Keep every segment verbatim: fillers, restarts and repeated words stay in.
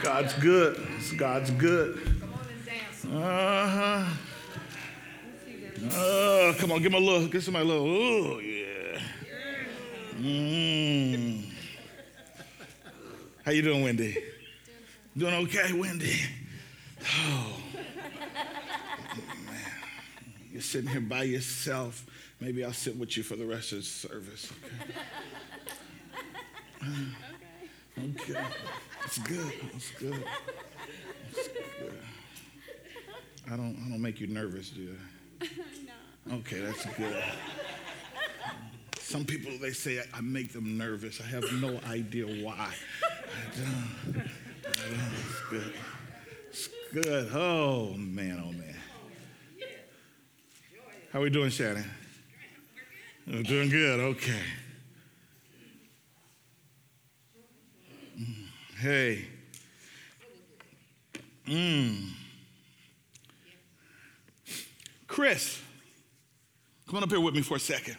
God's good. God's good. Come on and dance. Uh-huh. Oh, come on, give me a little, give somebody a little, oh, yeah. Mm. How you doing, Wendy? Doing okay, Wendy? Oh, man. You're sitting here by yourself. Maybe I'll sit with you for the rest of the service. Okay. Okay. It's good. It's good. It's good. I don't I don't make you nervous, do I? No. Okay, that's good. Some people, they say I make them nervous. I have no idea why. I don't. I don't. It's good. It's good. Oh, man, oh, man. How we doing, Shannon? We're doing good. Okay. Hey. Mm. Chris, come on up here with me for a second.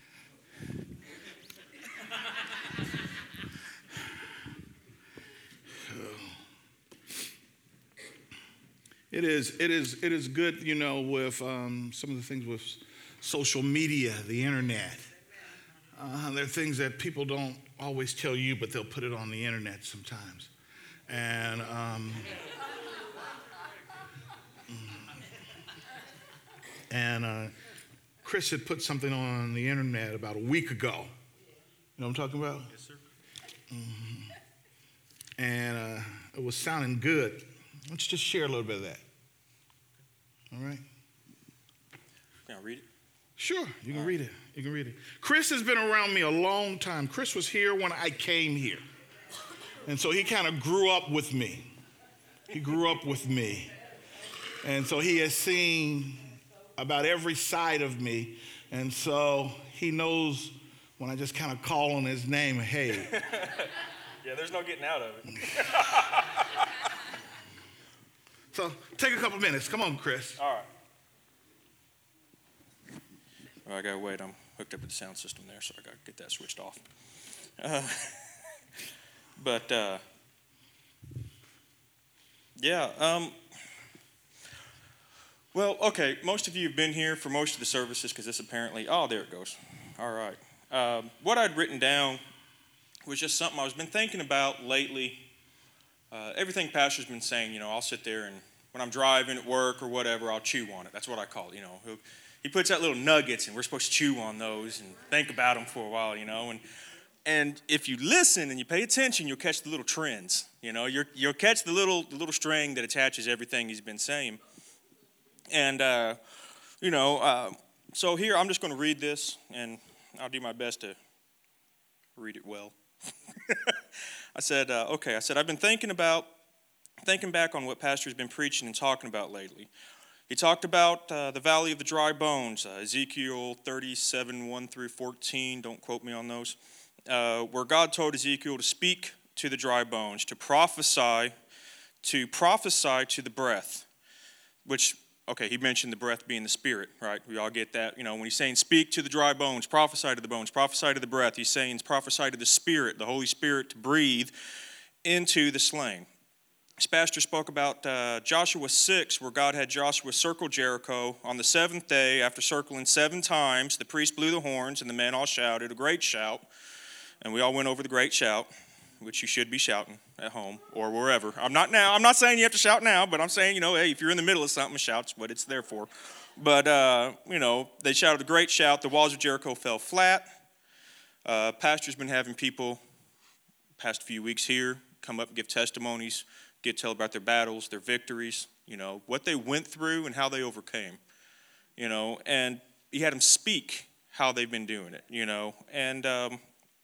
It is, it is, it is good, you know, with um, some of the things with social media, the internet. Uh, there are things that people don't always tell you, but they'll put it on the internet sometimes. And um, and uh, Chris had put something on the internet about a week ago. You know what I'm talking about? Yes, sir. Mm-hmm. And uh, it was sounding good. Why don't you just share a little bit of that? All right? Can I read it? Sure, you can All read right. it. You can read it. Chris has been around me a long time. Chris was here when I came here. And so he kind of grew up with me. He grew up with me. And so he has seen about every side of me. And so he knows when I just kind of call on his name, hey. Yeah, there's no getting out of it. So take a couple minutes. Come on, Chris. All right. Well, I got to wait. I'm hooked up with the sound system there, so I got to get that switched off. Uh, but, uh, yeah. Um, well, okay. Most of you have been here for most of the services because this apparently, oh, there it goes. All right. Um, what I'd written down was just something I've been thinking about lately. Uh, everything Pastor's been saying, you know, I'll sit there and when I'm driving at work or whatever, I'll chew on it. That's what I call it, you know. He'll, he puts out little nuggets, and we're supposed to chew on those and think about them for a while, you know. And and if you listen and you pay attention, you'll catch the little trends, you know. You're, you'll catch the little the little string that attaches everything he's been saying. And, uh, you know, uh, so here I'm just going to read this, and I'll do my best to read it well. I said, uh, okay, I said, I've been thinking about, thinking back on what Pastor's been preaching and talking about lately. He talked about uh, the valley of the dry bones, uh, Ezekiel thirty-seven, one through fourteen, don't quote me on those, uh, where God told Ezekiel to speak to the dry bones, to prophesy, to prophesy to the breath, which, okay, he mentioned the breath being the spirit, right? We all get that. You know, when he's saying speak to the dry bones, prophesy to the bones, prophesy to the breath, he's saying prophesy to the spirit, the Holy Spirit to breathe into the slain. His pastor spoke about uh, Joshua six, where God had Joshua circle Jericho. On the seventh day, after circling seven times, the priest blew the horns, and the men all shouted, a great shout. And we all went over the great shout, which you should be shouting at home or wherever. I'm not now. I'm not saying you have to shout now, but I'm saying, you know, hey, if you're in the middle of something, shout's what it's there for. But, uh, you know, they shouted a great shout. The walls of Jericho fell flat. Uh, pastor's been having people past few weeks here come up and give testimonies, get to tell about their battles, their victories, you know, what they went through and how they overcame, you know, and he had them speak how they've been doing it, you know, and um,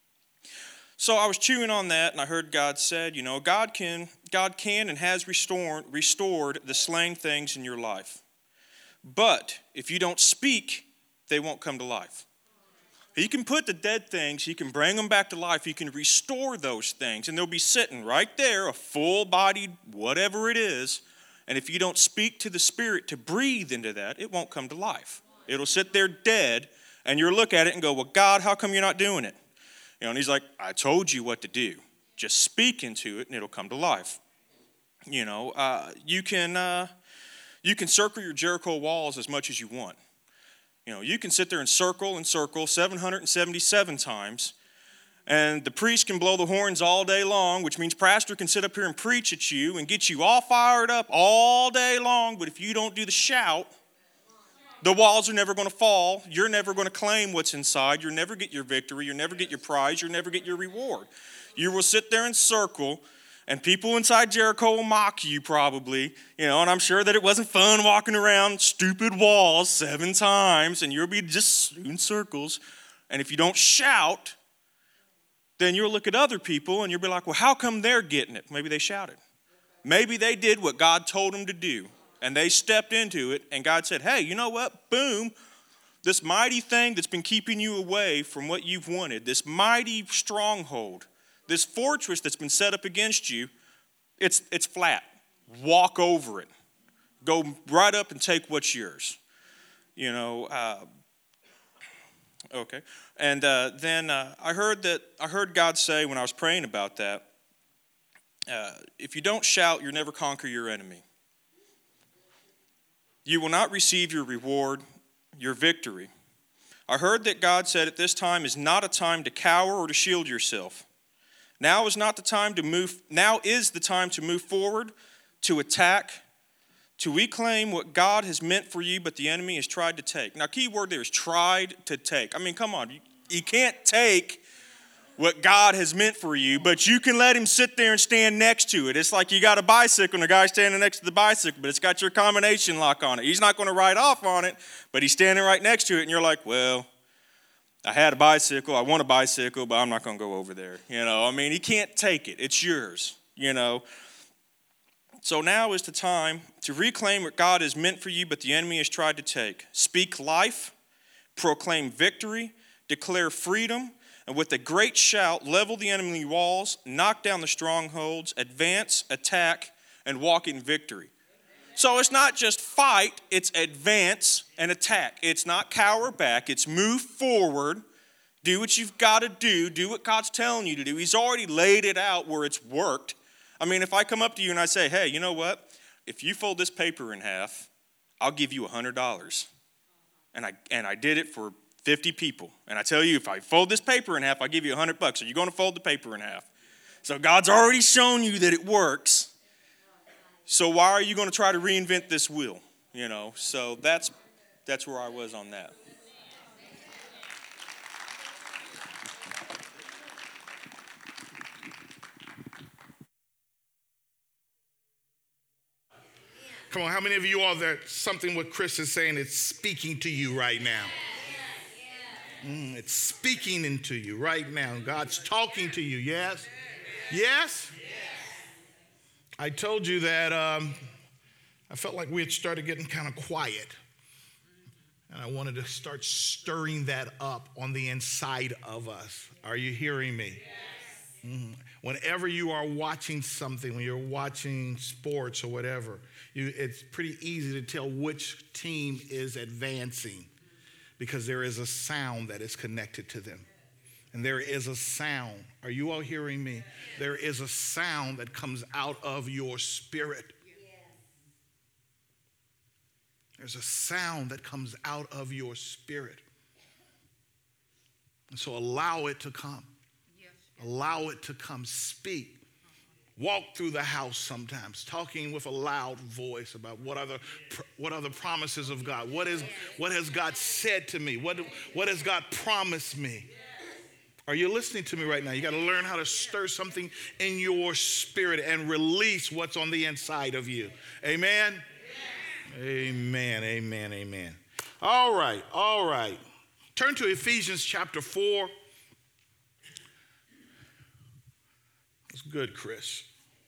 so I was chewing on that, and I heard God said, you know, God can, God can and has restored, restored the slain things in your life, but if you don't speak, they won't come to life. He can put the dead things, he can bring them back to life, he can restore those things, and they'll be sitting right there, a full-bodied whatever it is, and if you don't speak to the Spirit to breathe into that, it won't come to life. It'll sit there dead, and you'll look at it and go, well, God, how come you're not doing it? You know, and he's like, I told you what to do. Just speak into it, and it'll come to life. You know, uh, you can uh, you can circle your Jericho walls as much as you want. You know, you can sit there and circle and circle seven hundred seventy-seven times, and the priest can blow the horns all day long, which means pastor can sit up here and preach at you and get you all fired up all day long, but if you don't do the shout, the walls are never going to fall. You're never going to claim what's inside. You'll never get your victory. You'll never get your prize. You'll never get your reward. You will sit there and circle, and people inside Jericho will mock you probably, you know, and I'm sure that it wasn't fun walking around stupid walls seven times, and you'll be just in circles. And if you don't shout, then you'll look at other people, and you'll be like, well, how come they're getting it? Maybe they shouted. Maybe they did what God told them to do. And they stepped into it, and God said, hey, you know what? Boom. This mighty thing that's been keeping you away from what you've wanted, this mighty stronghold, this fortress that's been set up against you, it's, it's flat. Walk over it. Go right up and take what's yours. You know, uh, okay. And uh, then uh, I heard that, I heard God say when I was praying about that, uh, if you don't shout, you'll never conquer your enemy. You will not receive your reward, your victory. I heard that God said at this time is not a time to cower or to shield yourself. Now is not the time to move, now is the time to move forward, to attack, to reclaim what God has meant for you, but the enemy has tried to take. Now, key word there is tried to take. I mean, come on, you, you can't take what God has meant for you, but you can let him sit there and stand next to it. It's like you got a bicycle and the guy's standing next to the bicycle, but it's got your combination lock on it. He's not going to ride off on it, but he's standing right next to it, and you're like, well, I had a bicycle, I want a bicycle, but I'm not going to go over there. You know, I mean, he can't take it. It's yours, you know. So now is the time to reclaim what God has meant for you, but the enemy has tried to take. Speak life, proclaim victory, declare freedom, and with a great shout, level the enemy walls, knock down the strongholds, advance, attack, and walk in victory. So it's not just fight, it's advance and attack. It's not cower back, it's move forward, do what you've got to do, do what God's telling you to do. He's already laid it out where it's worked. I mean, if I come up to you and I say, hey, you know what? If you fold this paper in half, I'll give you one hundred dollars. And I and I did it for fifty people. And I tell you, if I fold this paper in half, I'll give you one hundred bucks. Are you going to fold the paper in half? So God's already shown you that it works. So why are you going to try to reinvent this wheel? You know, so that's that's where I was on that. Come on, how many of you all that something what Chris is saying, it's speaking to you right now? Mm, it's speaking into you right now. God's talking to you, yes? Yes? I told you that um, I felt like we had started getting kind of quiet. And I wanted to start stirring that up on the inside of us. Are you hearing me? Yes. Mm-hmm. Whenever you are watching something, when you're watching sports or whatever, you, it's pretty easy to tell which team is advancing because there is a sound that is connected to them. And there is a sound. Are you all hearing me? There is a sound that comes out of your spirit. There's a sound that comes out of your spirit. And so allow it to come. Allow it to come. Speak. Walk through the house sometimes, talking with a loud voice about what are the what are the promises of God. What is what has God said to me? What what has God promised me? Are you listening to me right now? You got to learn how to stir something in your spirit and release what's on the inside of you. Amen? Amen, amen, amen. All right, all right. Turn to Ephesians chapter four. That's good, Chris.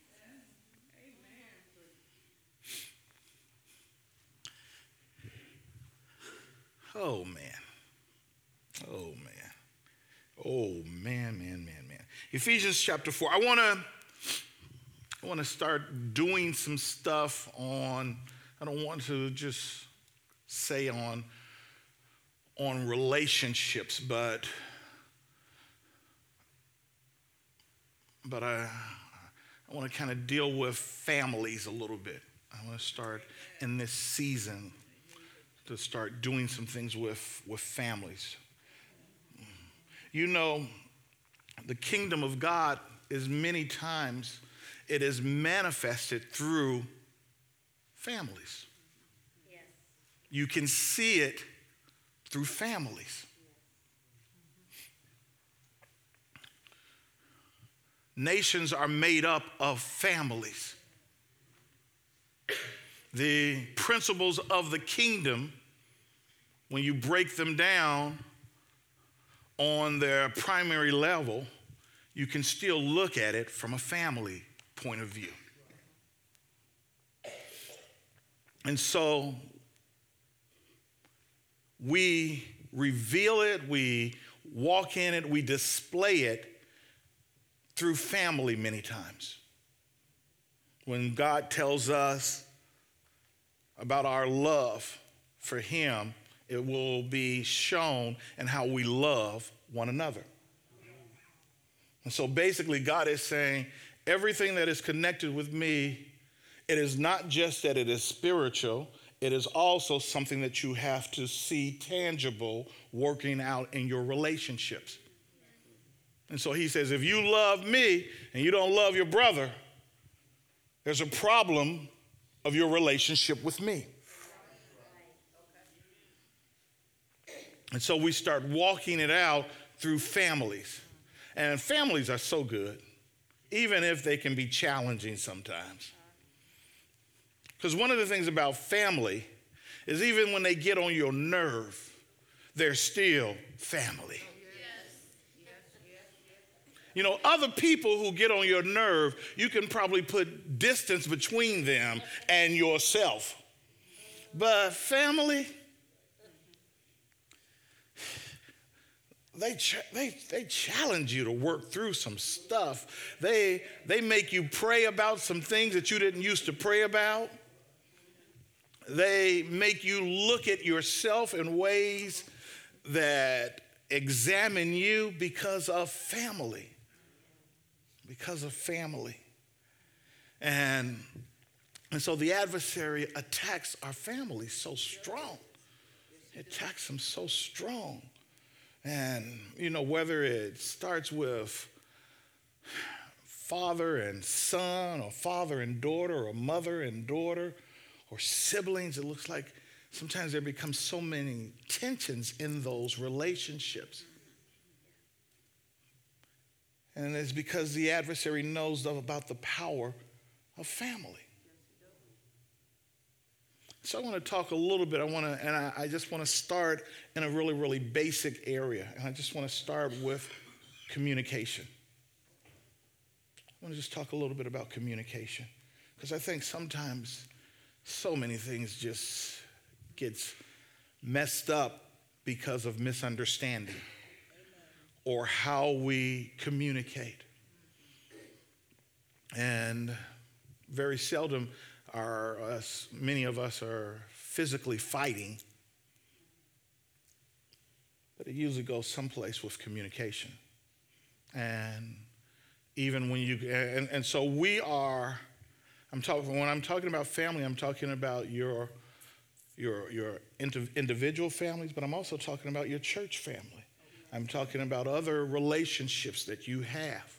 Oh, man. Oh, man. Oh, man, man, man, man. Ephesians chapter four. I want to I want to start doing some stuff on, I don't want to just say on, on relationships, but, but I, I I want to kind of deal with families a little bit. I want to start in this season to start doing some things with, with families. You know, the kingdom of God is many times, it is manifested through families. Yes. You can see it through families. Nations are made up of families. The principles of the kingdom, when you break them down on their primary level, you can still look at it from a family point of view. And so we reveal it, we walk in it, we display it through family many times. When God tells us about our love for him, it will be shown in how we love one another. And so basically God is saying everything that is connected with me, it is not just that it is spiritual, it is also something that you have to see tangible working out in your relationships. And so he says, if you love me and you don't love your brother, there's a problem of your relationship with me. And so we start walking it out through families. And families are so good, even if they can be challenging sometimes. Because one of the things about family is even when they get on your nerve, they're still family. You know, other people who get on your nerve, you can probably put distance between them and yourself. But family, they ch- they they challenge you to work through some stuff. They they make you pray about some things that you didn't used to pray about. They make you look at yourself in ways that examine you because of family. Because of family. And, and so the adversary attacks our families so strong. It attacks them so strong. And, you know, whether it starts with father and son, or father and daughter, or mother and daughter, or siblings, it looks like sometimes there becomes so many tensions in those relationships. And it's because the adversary knows about the power of family. So I want to talk a little bit. I want to, and I, I just want to start in a really, really basic area. And I just want to start with communication. I want to just talk a little bit about communication. Because I think sometimes so many things just gets messed up because of misunderstanding. Or how we communicate. And very seldom are us, many of us are physically fighting, but it usually goes someplace with communication. And even when you, and, and so we are, I'm talking, when I'm talking about family, I'm talking about your, your, your individual families, but I'm also talking about your church family. I'm talking about other relationships that you have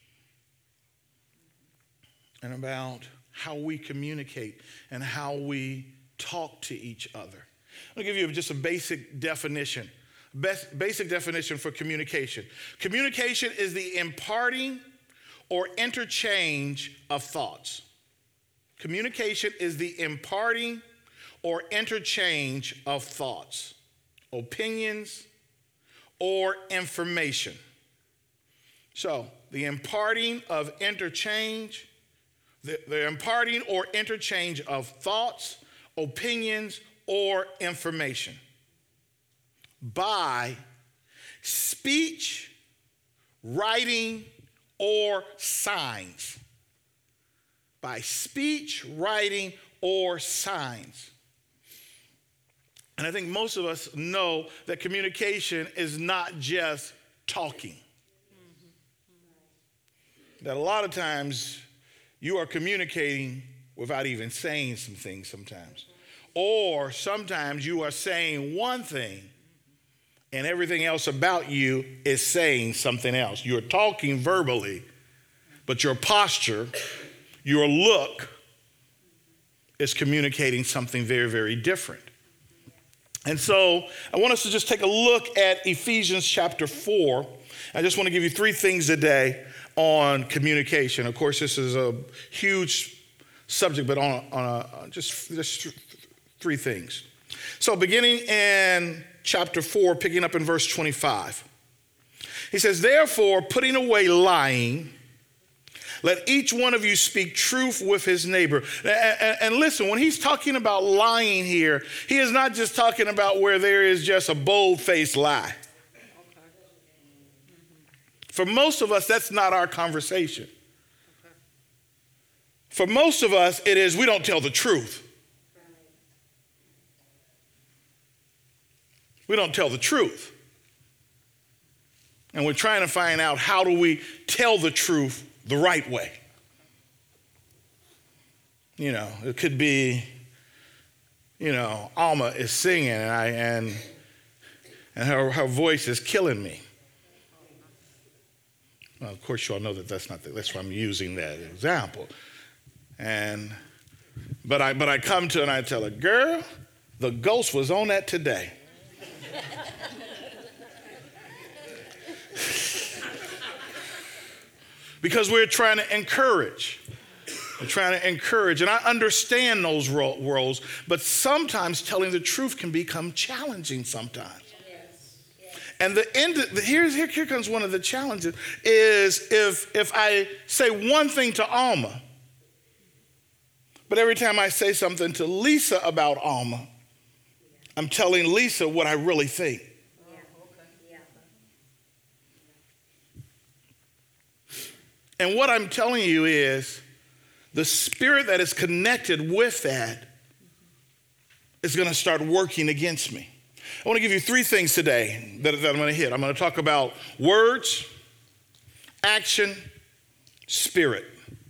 and about how we communicate and how we talk to each other. I'll give you just a basic definition, best, basic definition for communication. Communication is the imparting or interchange of thoughts. Communication is the imparting or interchange of thoughts, opinions, or information. So the imparting of interchange, the, the imparting or interchange of thoughts, opinions, or information by speech, writing, or signs. By speech, writing, or signs. And I think most of us know that communication is not just talking. That a lot of times you are communicating without even saying some things sometimes. Or sometimes you are saying one thing and everything else about you is saying something else. You're talking verbally, but your posture, your look is communicating something very, very different. And so I want us to just take a look at Ephesians chapter four. I just want to give you three things today on communication. Of course, this is a huge subject, but on, on a, just, just three things. So beginning in chapter four, picking up in verse twenty-five, he says, therefore, putting away lying, let each one of you speak truth with his neighbor. And, and, and listen, when he's talking about lying here, he is not just talking about where there is just a bold-faced lie. For most of us, that's not our conversation. For most of us, it is we don't tell the truth. We don't tell the truth. And we're trying to find out, how do we tell the truth the right way? You know, it could be, you know, Alma is singing and I and and her, her voice is killing me. Well, of course, you all know that that's not the, that's why I'm using that example. And but I but I come to her and I tell her, girl, the ghost was on that today. Because we're trying to encourage. We're trying to encourage. And I understand those roles, but sometimes telling the truth can become challenging sometimes. Yes. Yes. And the end, here's, here, here comes one of the challenges, is if, if I say one thing to Alma, but every time I say something to Lisa about Alma, I'm telling Lisa what I really think. And what I'm telling you is the spirit that is connected with that is going to start working against me. I want to give you three things today that, that I'm going to hit. I'm going to talk about words, action, spirit.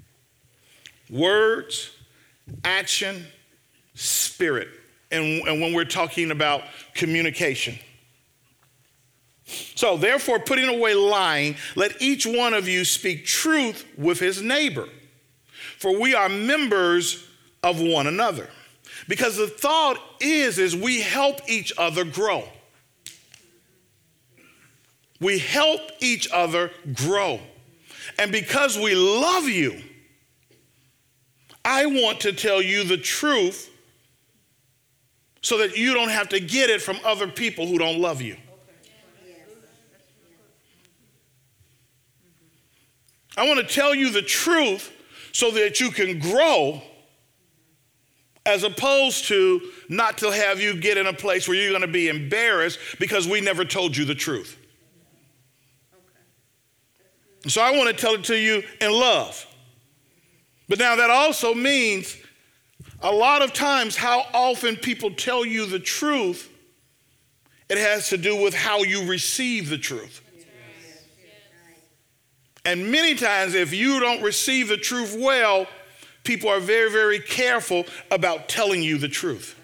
Words, action, spirit. And, and when we're talking about communication. So, therefore, putting away lying, let each one of you speak truth with his neighbor, for we are members of one another. Because the thought is, is we help each other grow. We help each other grow. And because we love you, I want to tell you the truth so that you don't have to get it from other people who don't love you. I want to tell you the truth so that you can grow, as opposed to not to have you get in a place where you're going to be embarrassed because we never told you the truth. Okay. So I want to tell it to you in love. But now that also means a lot of times how often people tell you the truth, it has to do with how you receive the truth. And many times, if you don't receive the truth well, people are very, very careful about telling you the truth.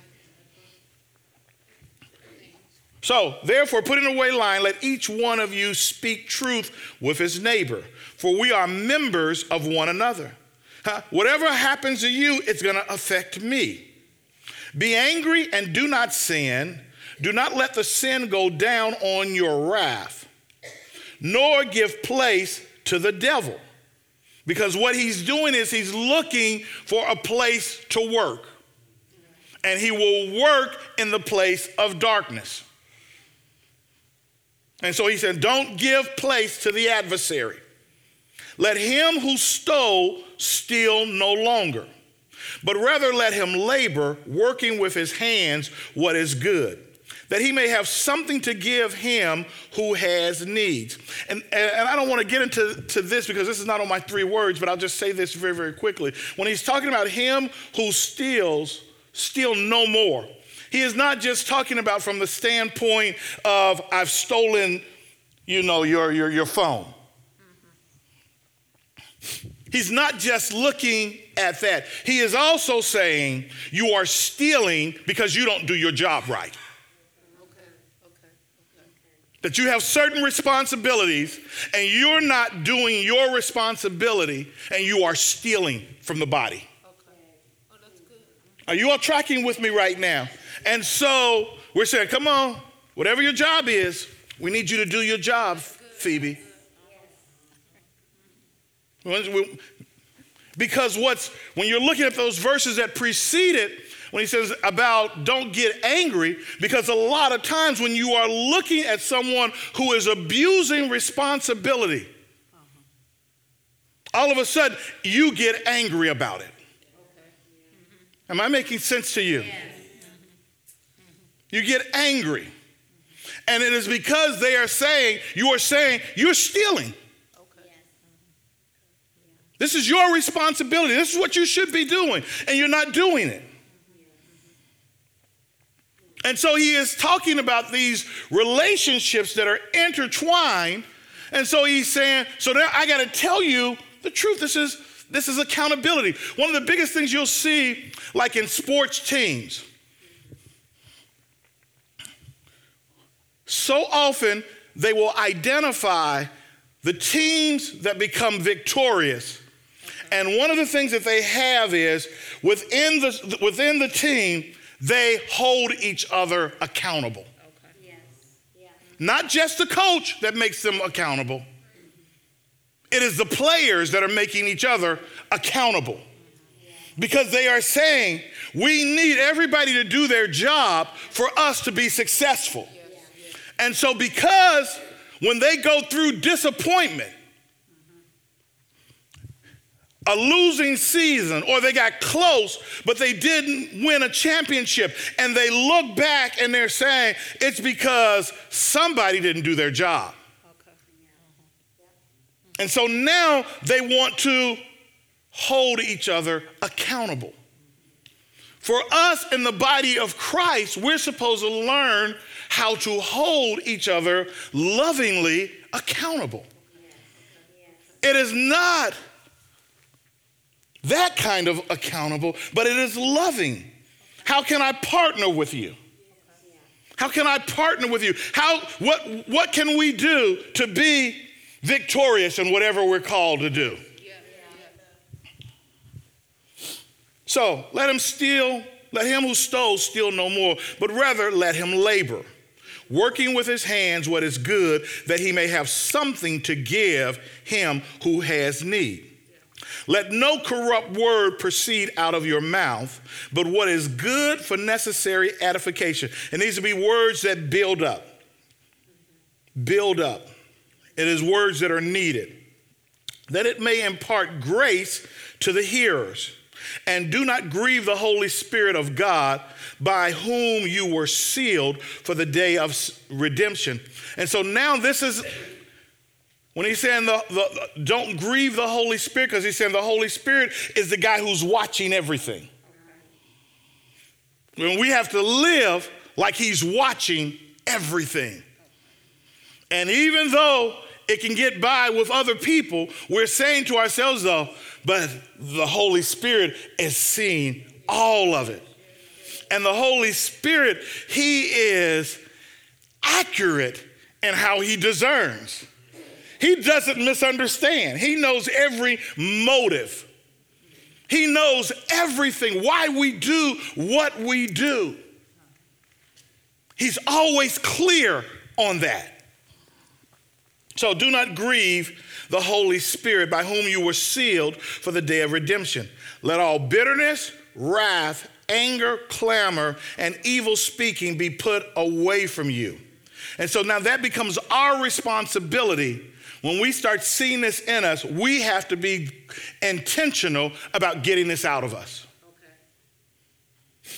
So, therefore, putting away lying, let each one of you speak truth with his neighbor, for we are members of one another. Huh? Whatever happens to you, it's going to affect me. Be angry and do not sin. Do not let the sin go down on your wrath, nor give place to the devil. Because what he's doing is he's looking for a place to work. And he will work in the place of darkness. And so he said, don't give place to the adversary. Let him who stole steal no longer, but rather let him labor, working with his hands what is good, that he may have something to give him who has needs. And, and, and I don't want to get into to this because this is not on my three words, but I'll just say this very, very quickly. When he's talking about him who steals, steal no more. He is not just talking about from the standpoint of I've stolen, you know, your, your, your phone. Mm-hmm. He's not just looking at that. He is also saying you are stealing because you don't do your job right. That you have certain responsibilities and you're not doing your responsibility and you are stealing from the body. Okay. Oh, that's good. Are you all tracking with me right now? And so we're saying, come on, whatever your job is, we need you to do your job, Phoebe. Because what's, when you're looking at those verses that precede it, when he says about don't get angry, because a lot of times when you are looking at someone who is abusing responsibility, all of a sudden you get angry about it. Am I making sense to you? You get angry. And it is because they are saying, you are saying you're stealing. This is your responsibility. This is what you should be doing, and you're not doing it. And so he is talking about these relationships that are intertwined. And so he's saying, so now I got to tell you the truth. This is, this is accountability. One of the biggest things you'll see, like in sports teams, so often they will identify the teams that become victorious. And one of the things that they have is within the, within the team, they hold each other accountable. Okay. Yes. Yeah. Not just the coach that makes them accountable. It is the players that are making each other accountable. Because they are saying, we need everybody to do their job for us to be successful. Yes. And so because when they go through disappointment, a losing season, or they got close, but they didn't win a championship, and they look back and they're saying it's because somebody didn't do their job. Okay. And so now they want to hold each other accountable. For us in the body of Christ, we're supposed to learn how to hold each other lovingly accountable. It is not that kind of accountable, but it is loving. How can I partner with you? How can I partner with you? How, what, what can we do to be victorious in whatever we're called to do? So let him steal, let him who stole steal no more, but rather let him labor, working with his hands what is good, that he may have something to give him who has need. Let no corrupt word proceed out of your mouth, but what is good for necessary edification. It needs to be words that build up. Build up. It is words that are needed, that it may impart grace to the hearers. And do not grieve the Holy Spirit of God, by whom you were sealed for the day of redemption. And so now this is, when he's saying the, the, the, don't grieve the Holy Spirit, because he's saying the Holy Spirit is the guy who's watching everything. When we have to live like he's watching everything. And even though it can get by with other people, we're saying to ourselves though, but the Holy Spirit is seeing all of it. And the Holy Spirit, he is accurate in how he discerns. He doesn't misunderstand. He knows every motive. He knows everything, why we do what we do. He's always clear on that. So do not grieve the Holy Spirit, by whom you were sealed for the day of redemption. Let all bitterness, wrath, anger, clamor, and evil speaking be put away from you. And so now that becomes our responsibility. When we start seeing this in us, we have to be intentional about getting this out of us. Okay.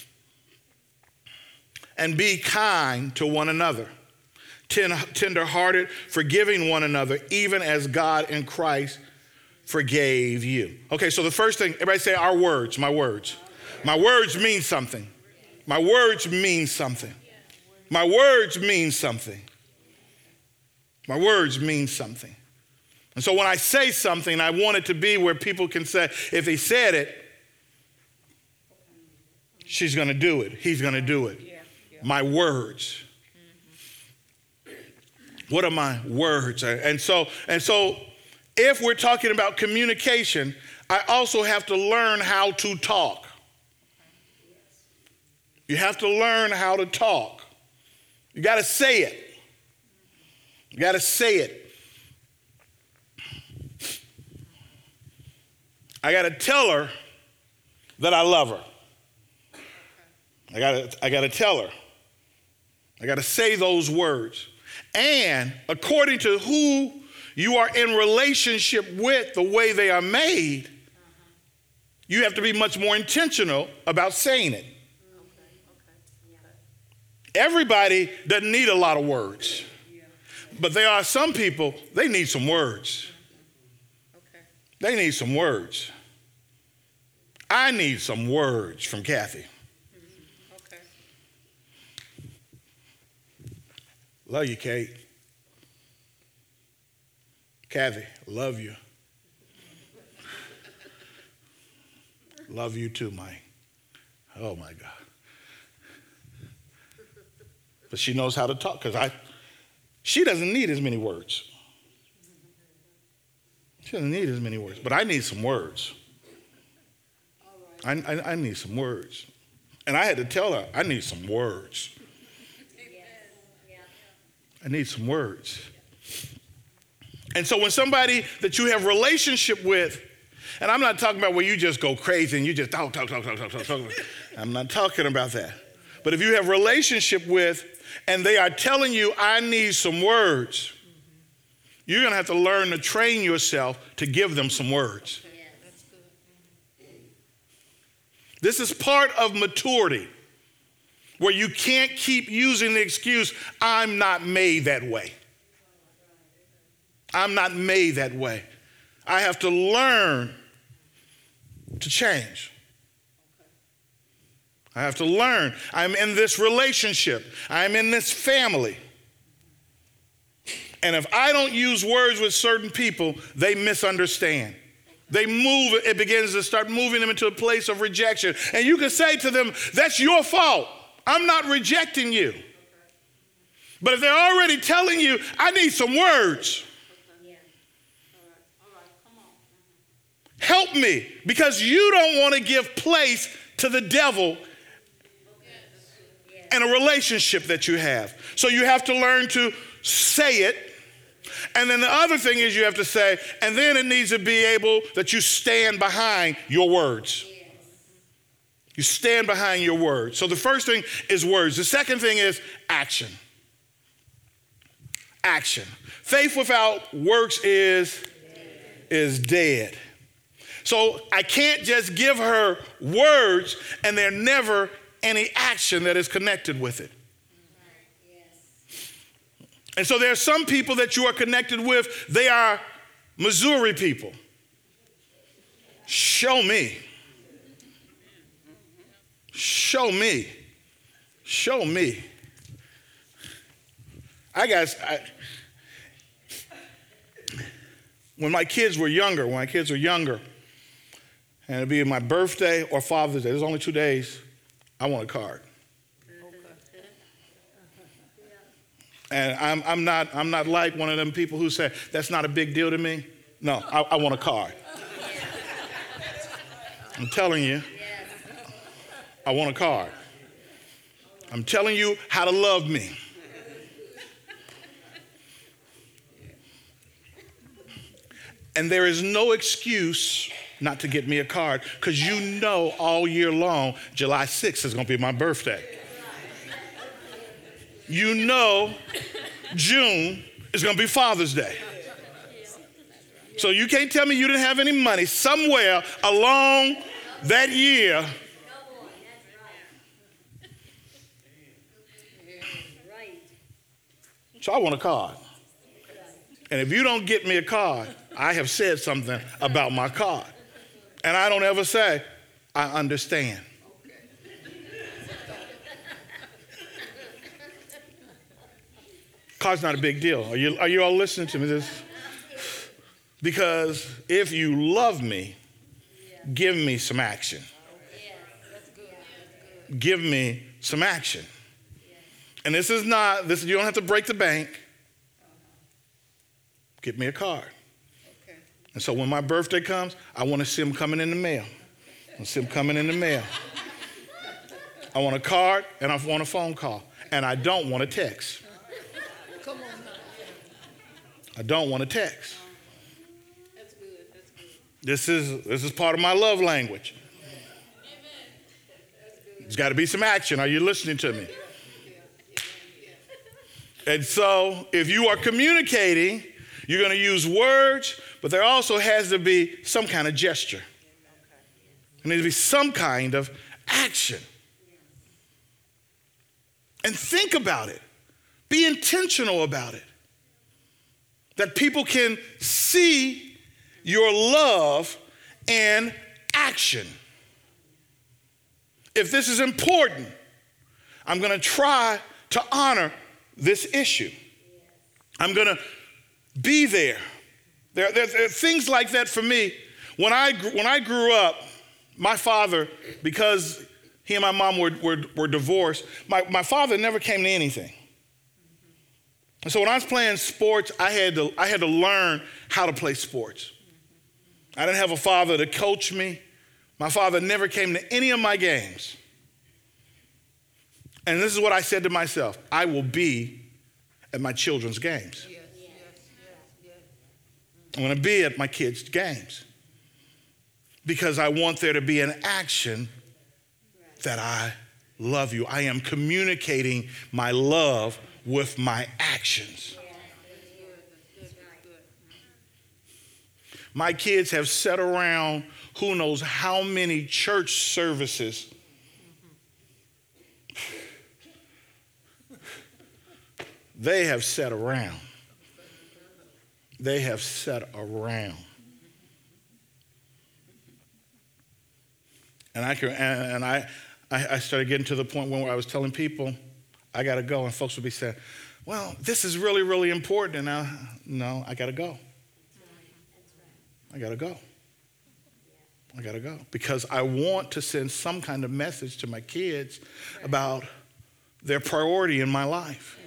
And be kind to one another, tender-hearted, forgiving one another, even as God in Christ forgave you. Okay, so the first thing, everybody say our words, my words. My words mean something. My words mean something. My words mean something. My words mean something. And so when I say something, I want it to be where people can say, if he said it, she's going to do it. He's going to do it. Yeah, yeah. My words. Mm-hmm. What are my words? And so, and so if we're talking about communication, I also have to learn how to talk. You have to learn how to talk. You got to say it. You got to say it. I got to tell her that I love her. I got to I got to tell her. I got to say those words. And according to who you are in relationship with, the way they are made, you have to be much more intentional about saying it. Everybody doesn't need a lot of words. But there are some people, they need some words. They need some words. I need some words from Kathy. Okay. Love you, Kate. Kathy, love you. Love you too, Mike. Oh my God. But she knows how to talk because I, she doesn't need as many words. She doesn't need as many words, but I need some words. I, I, I need some words. And I had to tell her, I need some words. I need some words. And so when somebody that you have relationship with, and I'm not talking about where you just go crazy and you just talk, talk, talk, talk, talk, talk, talk. I'm not talking about that. But if you have relationship with, and they are telling you, I need some words, you're going to have to learn to train yourself to give them some words. Yeah, that's good. This is part of maturity, where you can't keep using the excuse, I'm not made that way. I'm not made that way. I have to learn to change. I have to learn. I'm in this relationship. I'm in this family. And if I don't use words with certain people, they misunderstand. They move, it begins to start moving them into a place of rejection. And you can say to them, that's your fault. I'm not rejecting you. But if they're already telling you, I need some words. Help me, because you don't want to give place to the devil in a relationship that you have. So you have to learn to say it. And then the other thing is you have to say, and then it needs to be able that you stand behind your words. You stand behind your words. So the first thing is words. The second thing is action. Action. Faith without works is, is dead. So I can't just give her words and there's never any action that is connected with it. And so there are some people that you are connected with, they are Missouri people. Show me. Show me. Show me. I got, I, when my kids were younger, when my kids were younger, and it'd be my birthday or Father's Day, there's only two days, I want a card. And I'm, I'm, not, I'm not like one of them people who say, that's not a big deal to me. No, I, I want a card. I'm telling you, I want a card. I'm telling you how to love me. And there is no excuse not to get me a card, because you know all year long, July sixth is going to be my birthday. You know June is going to be Father's Day. So you can't tell me you didn't have any money somewhere along that year. So I want a card. And if you don't get me a card, I have said something about my card. And I don't ever say, I understand. Card's not a big deal. Are you, are you all listening to me? This, Because if you love me, give me some action. Give me some action. And this is not, this you don't have to break the bank. Get me a card. Okay. And so when my birthday comes, I want to see them coming in the mail. I want to see them coming in the mail. I want a card and I want a phone call. And I don't want a text. Come on now. I don't want a text. That's good. That's good. This is, this is part of my love language. There's got to be some action. Are you listening to me? And so if you are communicating, you're going to use words, but there also has to be some kind of gesture. There needs to be some kind of action. And think about it. Be intentional about it. That people can see your love in action. If this is important, I'm going to try to honor this issue. I'm going to be there. There, there. There are things like that for me. When I, when I grew up, my father, because he and my mom were, were, were divorced, my, my father never came to anything. And so when I was playing sports, I had to, I had to learn how to play sports. I didn't have a father to coach me. My father never came to any of my games. And this is what I said to myself: I will be at my children's games. Yes, yes, yes, yes. I'm going to be at my kids' games because I want there to be an action that I love you. I am communicating my love with my actions. My kids have sat around who knows how many church services. They have sat around. They have sat around. And I can, and I, I started getting to the point where I was telling people, I got to go, and folks would be saying, "Well, this is really, really important." And I, no, I got to go. I got to go. I got to go because I want to send some kind of message to my kids about their priority in my life.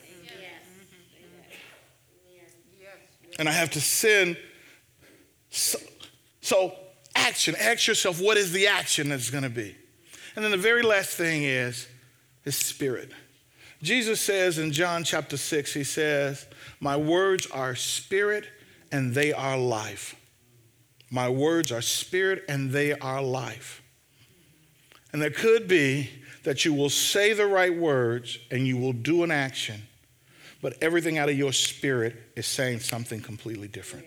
And I have to send, so, so action. Ask yourself, what is the action that's going to be? And then the very last thing is, is spirit. Jesus says in John chapter six, he says, my words are spirit and they are life. My words are spirit and they are life. And there could be that you will say the right words and you will do an action, but everything out of your spirit is saying something completely different.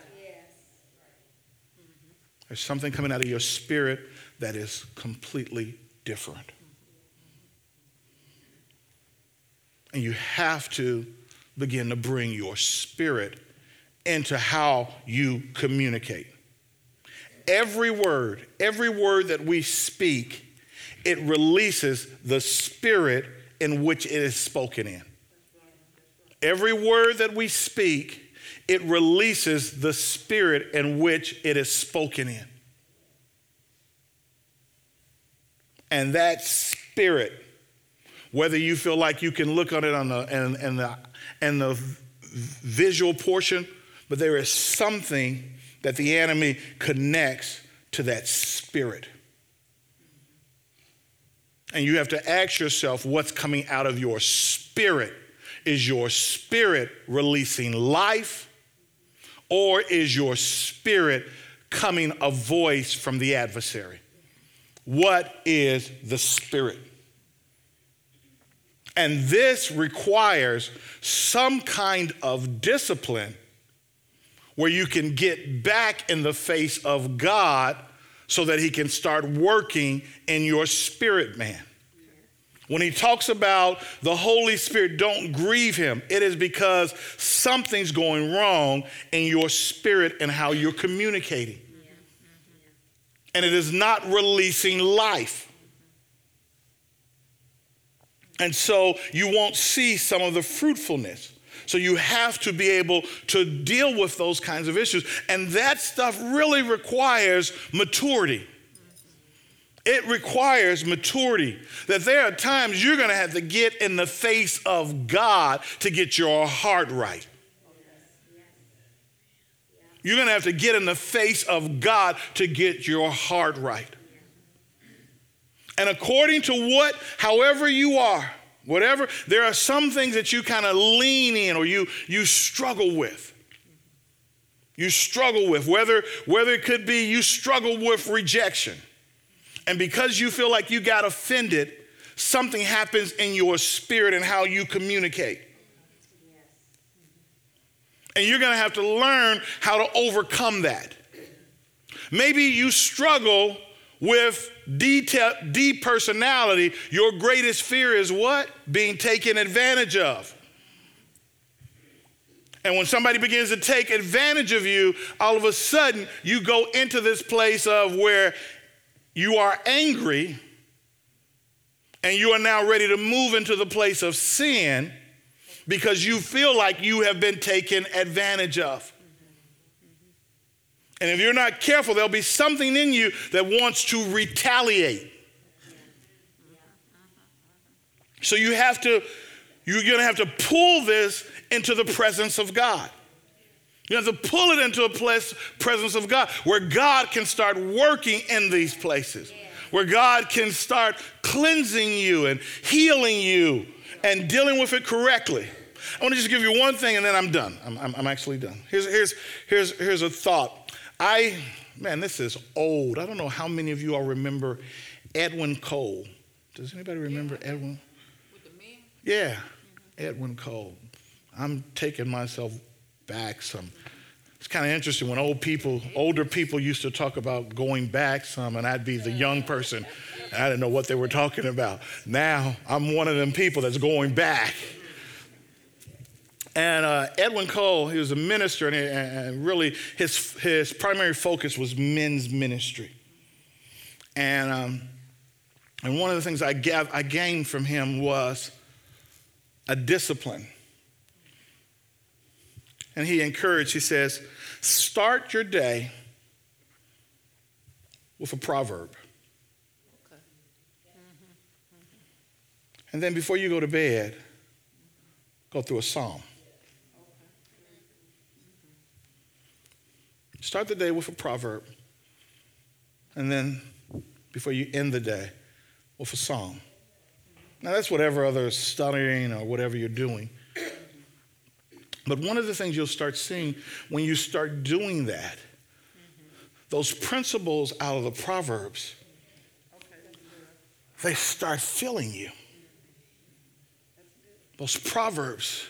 There's something coming out of your spirit that is completely different. And you have to begin to bring your spirit into how you communicate. Every word, every word that we speak, it releases the spirit in which it is spoken in. Every word that we speak, it releases the spirit in which it is spoken in. And that spirit, whether you feel like you can look on it on the and, and the and the visual portion, but there is something that the enemy connects to that spirit. And you have to ask yourself, what's coming out of your spirit? Is your spirit releasing life, or is your spirit coming a voice from the adversary? What is the spirit? And this requires some kind of discipline where you can get back in the face of God so that he can start working in your spirit, man. When he talks about the Holy Spirit, don't grieve him. It is because something's going wrong in your spirit and how you're communicating. And it is not releasing life. And so you won't see some of the fruitfulness. So you have to be able to deal with those kinds of issues. And that stuff really requires maturity. It requires maturity. That there are times you're going to have to get in the face of God to get your heart right. You're going to have to get in the face of God to get your heart right. And according to what, however you are, whatever, there are some things that you kind of lean in or you, you struggle with. You struggle with, whether, whether it could be you struggle with rejection. And because you feel like you got offended, something happens in your spirit and how you communicate. And you're going to have to learn how to overcome that. Maybe you struggle with detail, depersonality. Your greatest fear is what? Being taken advantage of. And when somebody begins to take advantage of you, all of a sudden you go into this place of where you are angry and you are now ready to move into the place of sin because you feel like you have been taken advantage of. And if you're not careful, there'll be something in you that wants to retaliate. So you have to, you're going to have to pull this into the presence of God. You have to pull it into a place, presence of God where God can start working in these places, where God can start cleansing you and healing you and dealing with it correctly. I want to just give you one thing and then I'm done. I'm, I'm, I'm actually done. Here's, here's, here's, here's a thought. I, man, this is old. I don't know how many of you all remember Edwin Cole. Does anybody remember yeah. Edwin? With the men? Yeah, mm-hmm. Edwin Cole. I'm taking myself back some. It's kind of interesting when old people, older people used to talk about going back some, and I'd be the young person, and I didn't know what they were talking about. Now, I'm one of them people that's going back. And uh, Edwin Cole, he was a minister, and, and really his, his primary focus was men's ministry. And, um, and one of the things I, gav- I gained from him was a discipline. And he encouraged, he says, start your day with a proverb. Okay. And then before you go to bed, go through a psalm. Start the day with a proverb. And then before you end the day, with a psalm. Now that's whatever other studying or whatever you're doing. But one of the things you'll start seeing when you start doing that, those principles out of the Proverbs, they start filling you. Those Proverbs,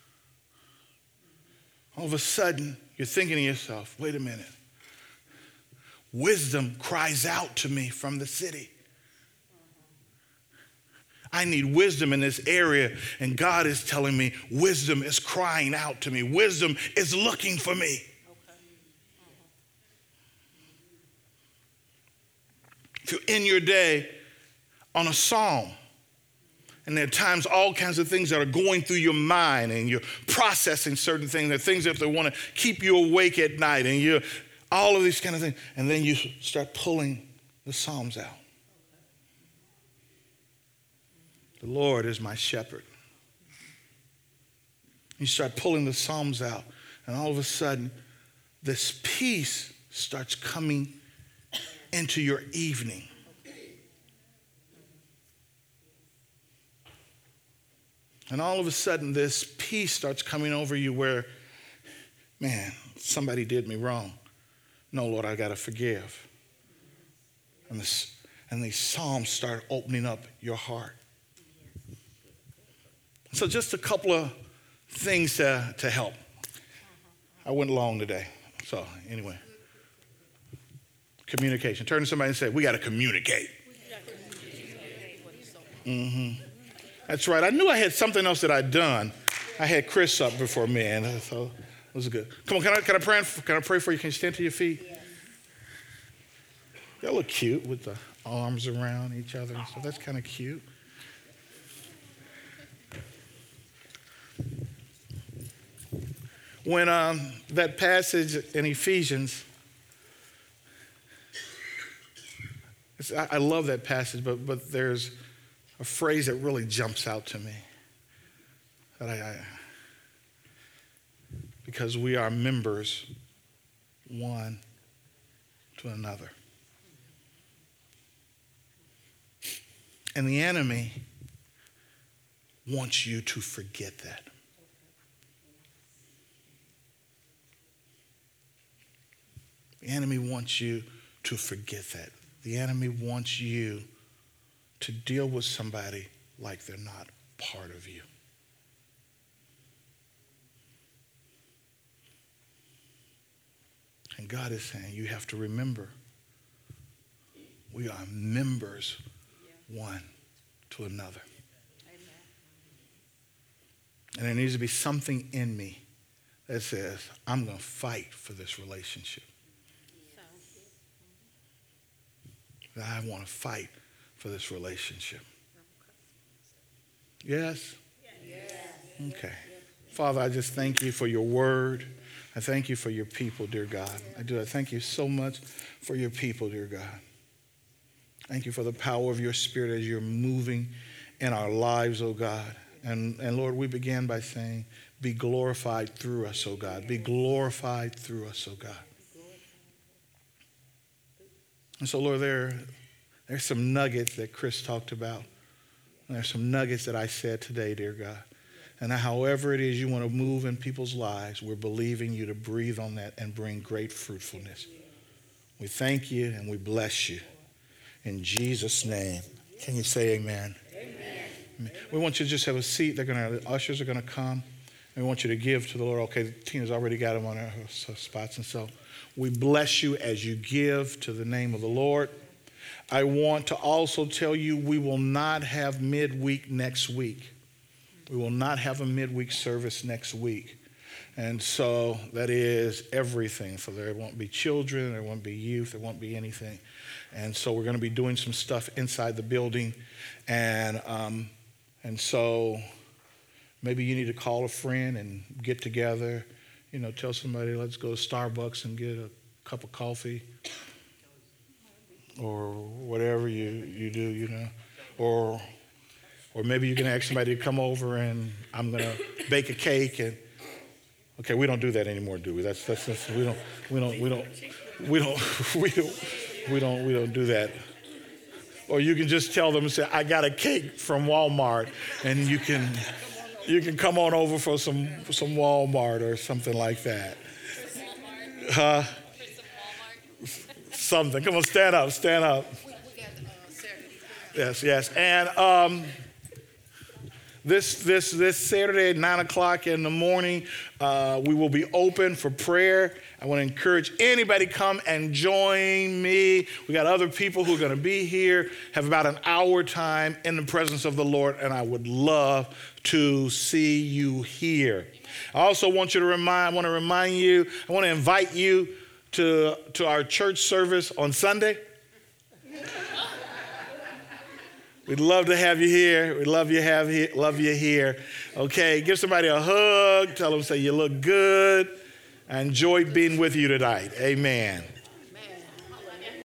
all of a sudden, you're thinking to yourself, wait a minute. Wisdom cries out to me from the city. I need wisdom in this area, and God is telling me wisdom is crying out to me. Wisdom is looking for me. If you're in your day on a psalm, and there are times all kinds of things that are going through your mind, and you're processing certain things, there are things that they want to keep you awake at night, and you're all of these kind of things, and then you start pulling the Psalms out. The Lord is my shepherd. You start pulling the Psalms out, and all of a sudden, this peace starts coming into your evening. And all of a sudden, this peace starts coming over you where, man, somebody did me wrong. No, Lord, I got to forgive. And, this, and these Psalms start opening up your heart. So just a couple of things to, to help. I went long today. So anyway, communication. Turn to somebody and say, we got to communicate. Mm-hmm. That's right. I knew I had something else that I'd done. I had Chris up before me, and so it was good. Come on, can I, can I, pray, can I pray for you? Can you stand to your feet? Y'all look cute with the arms around each other and stuff. That's kind of cute. when um, that passage in Ephesians, it's, I, I love that passage, but, but there's a phrase that really jumps out to me. That I, I because we are members one to another. And the enemy wants you to forget that. The enemy wants you to forget that. The enemy wants you to deal with somebody like they're not part of you. And God is saying, you have to remember, we are members one to another. And there needs to be something in me that says, I'm going to fight for this relationship. That I want to fight for this relationship. Yes? Yes. Okay. Father, I just thank you for your word. I thank you for your people, dear God. I do. I thank you so much for your people, dear God. Thank you for the power of your Spirit as you're moving in our lives, oh God. And, and Lord, we began by saying, be glorified through us, oh God. Be glorified through us, oh God. And so, Lord, there, there's some nuggets that Chris talked about. And there's some nuggets that I said today, dear God. And however it is you want to move in people's lives, we're believing you to breathe on that and bring great fruitfulness. We thank you and we bless you. In Jesus' name. Can you say amen? Amen. We want you to just have a seat. They're going to, the ushers are going to come. And we want you to give to the Lord. Okay, Tina's already got them on her spots. And so we bless you as you give to the name of the Lord. I want to also tell you we will not have midweek next week. We will not have a midweek service next week. And so that is everything. So there won't be children, there won't be youth, there won't be anything. And so we're going to be doing some stuff inside the building. And um, and so maybe you need to call a friend and get together. You know, tell somebody, let's go to Starbucks and get a cup of coffee. Or whatever you, you do, you know. Or... Or maybe you can ask somebody to come over and I'm going to bake a cake and okay, we don't do that anymore, do we? That's that's, that's we don't we don't we don't we don't we don't we don't we don't do that. Or you can just tell them and say, I got a cake from Walmart and you can you can come on over for some some Walmart or something like that. Uh, something. Come on, stand up, stand up. Yes, yes. And um This this this Saturday at nine o'clock in the morning, uh, we will be open for prayer. I want to encourage anybody come and join me. We got other people who are going to be here, have about an hour time in the presence of the Lord, and I would love to see you here. I also want you to remind, I want to remind you, I want to invite you to, to our church service on Sunday. We'd love to have you here. We'd love you have he- love you here. Okay, give somebody a hug. Tell them, say you look good. I enjoyed being with you tonight. Amen.